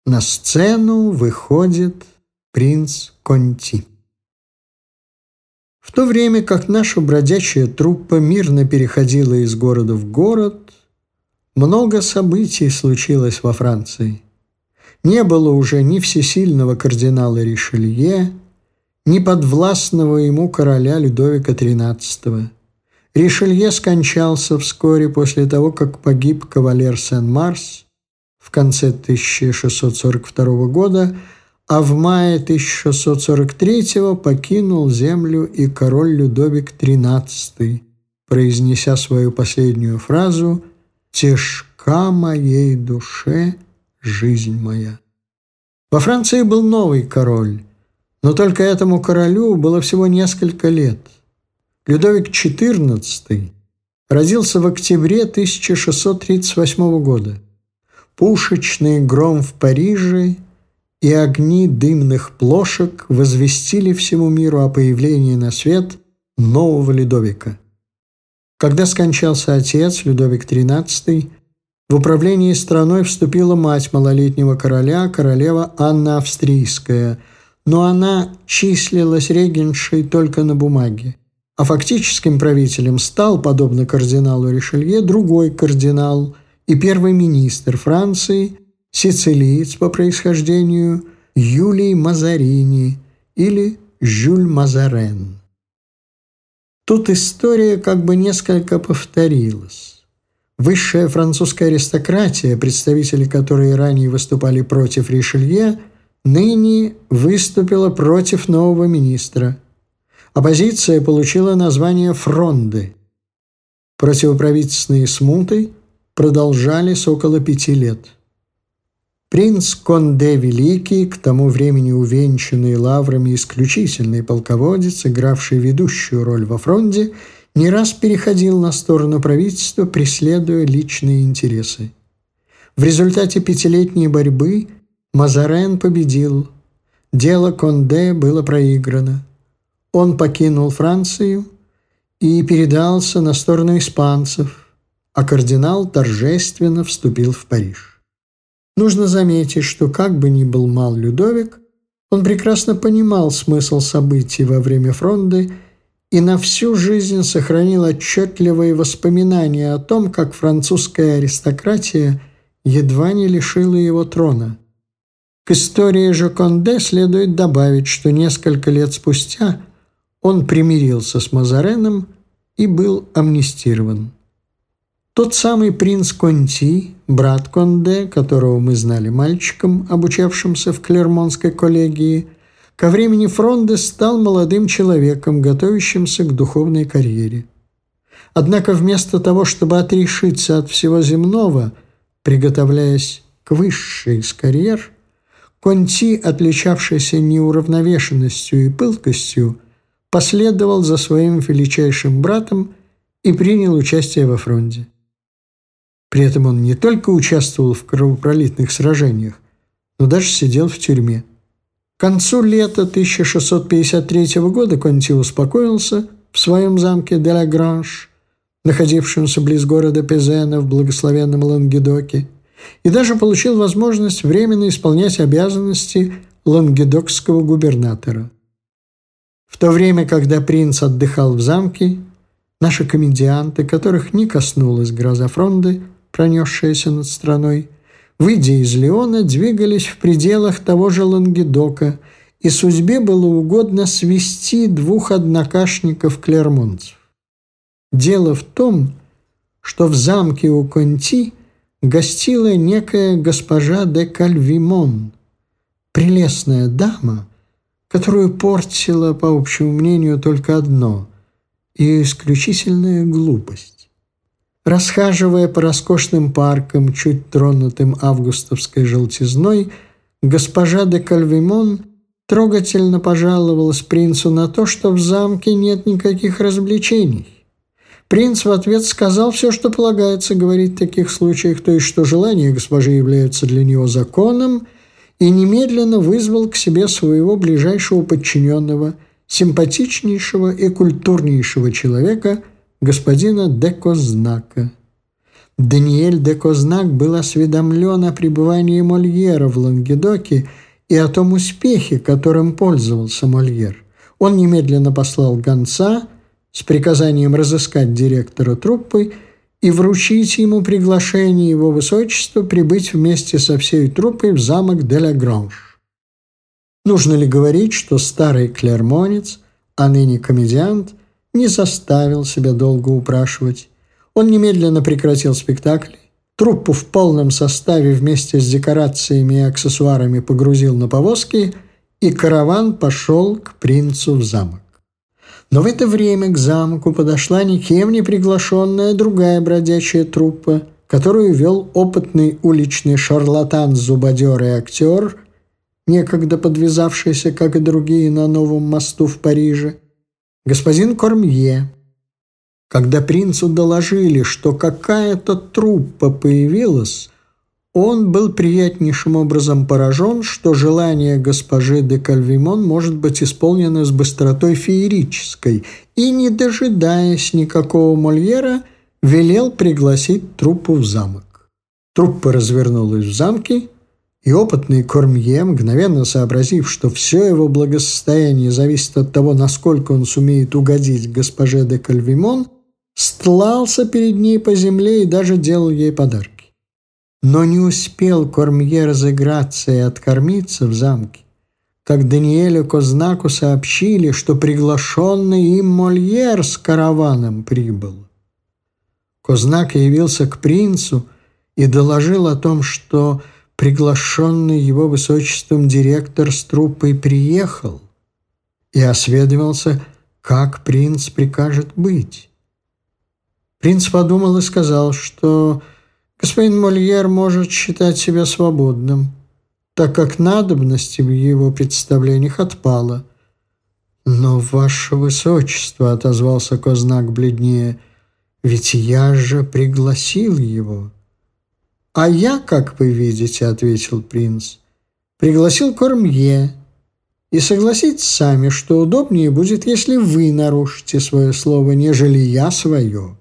На сцену выходит принц Конти. В то время как наша бродячая труппа мирно переходила из города в город, много событий случилось во Франции. Не было уже ни всесильного кардинала Ришелье, ни подвластного ему короля Людовика XIII. Ришелье скончался вскоре после того, как погиб кавалер Сен-Марс в конце 1642 года, а в мае 1643 покинул землю и король Людовик XIII, произнеся свою последнюю фразу «Тяжка моей душе жизнь моя». Во Франции был новый король, но только этому королю было всего несколько лет. Людовик XIV родился в октябре 1638 года. Пушечный гром в Париже и огни дымных плошек возвестили всему миру о появлении на свет нового Людовика. Когда скончался отец, Людовик XIII, в управление страной вступила мать малолетнего короля, королева Анна Австрийская, но она числилась регентшей только на бумаге, а фактическим правителем стал, подобно кардиналу Ришелье, другой кардинал и первый министр Франции, сицилиец по происхождению Юлий Мазарини или Жюль Мазарен. Тут история как бы несколько повторилась. Высшая французская аристократия, представители которой ранее выступали против Ришелье, ныне выступила против нового министра. Оппозиция получила название «Фронды». Противоправительственные смуты продолжались около 5 лет. Принц Конде Великий, к тому времени увенчанный лаврами исключительный полководец, игравший ведущую роль во Фронде, не раз переходил на сторону правительства, преследуя личные интересы. В результате 5-летней борьбы Мазарен победил. Дело Конде было проиграно. Он покинул Францию и передался на сторону испанцев, а кардинал торжественно вступил в Париж. Нужно заметить, что как бы ни был мал Людовик, он прекрасно понимал смысл событий во время Фронды и на всю жизнь сохранил отчетливые воспоминания о том, как французская аристократия едва не лишила его трона. К истории же Конде следует добавить, что несколько лет спустя он примирился с Мазареном и был амнистирован. Тот самый принц Конти, брат Конде, которого мы знали мальчиком, обучавшимся в Клермонской коллегии, ко времени Фронды стал молодым человеком, готовящимся к духовной карьере. Однако вместо того, чтобы отрешиться от всего земного, приготовляясь к высшей из карьер, Конти, отличавшийся неуравновешенностью и пылкостью, последовал за своим величайшим братом и принял участие во Фронде. При этом он не только участвовал в кровопролитных сражениях, но даже сидел в тюрьме. К концу лета 1653 года Конти успокоился в своем замке де ла Гранж, находившемся близ города Пезена в благословенном Лангедоке, и даже получил возможность временно исполнять обязанности лангедокского губернатора. В то время, когда принц отдыхал в замке, наши комедианты, которых не коснулась гроза Фронды, пронесшаяся над страной, выйдя из Лиона, двигались в пределах того же Лангедока, и судьбе было угодно свести 2 однокашников клермонцев. Дело в том, что в замке у Конти гостила некая госпожа де Кальвимон, прелестная дама, которую портила, по общему мнению, только одно – ее исключительная глупость. Расхаживая по роскошным паркам, чуть тронутым августовской желтизной, госпожа де Кальвимон трогательно пожаловалась принцу на то, что в замке нет никаких развлечений. Принц в ответ сказал все, что полагается говорить в таких случаях, то есть что желания госпожи являются для него законом, и немедленно вызвал к себе своего ближайшего подчиненного, симпатичнейшего и культурнейшего человека, господина де Кознака. Даниэль де Кознак был осведомлен о пребывании Мольера в Лангедоке и о том успехе, которым пользовался Мольер. Он немедленно послал гонца с приказанием разыскать директора труппы и вручить ему приглашение его высочества прибыть вместе со всей труппой в замок де ла Гранж. Нужно ли говорить, что старый клермонец, а ныне комедиант, не заставил себя долго упрашивать. Он немедленно прекратил спектакль, труппу в полном составе вместе с декорациями и аксессуарами погрузил на повозки, и караван пошел к принцу в замок. Но в это время к замку подошла никем не приглашенная другая бродячая труппа, которую вел опытный уличный шарлатан-зубодер и актер, некогда подвязавшийся, как и другие, на новом мосту в Париже, господин Кормье. Когда принцу доложили, что какая-то труппа появилась, он был приятнейшим образом поражен, что желание госпожи де Кальвимон может быть исполнено с быстротой феерической, и, не дожидаясь никакого Мольера, велел пригласить труппу в замок. Труппа развернулась в замке, и опытный Кормье, мгновенно сообразив, что все его благосостояние зависит от того, насколько он сумеет угодить госпоже де Кальвимон, стлался перед ней по земле и даже делал ей подарки. Но не успел Кормье разыграться и откормиться в замке, как Даниэлю Кознаку сообщили, что приглашенный им Мольер с караваном прибыл. Кознак явился к принцу и доложил о том, что приглашенный его высочеством директор с труппой приехал, и осведомился, как принц прикажет быть. Принц подумал и сказал, что господин Мольер может считать себя свободным, так как надобности в его представлениях отпала. «Но, ваше высочество», — отозвался Кознак бледнее, — «ведь я же пригласил его». «А я, как вы видите, — ответил принц, — пригласил Кормье. И согласитесь сами, что удобнее будет, если вы нарушите свое слово, нежели я свое».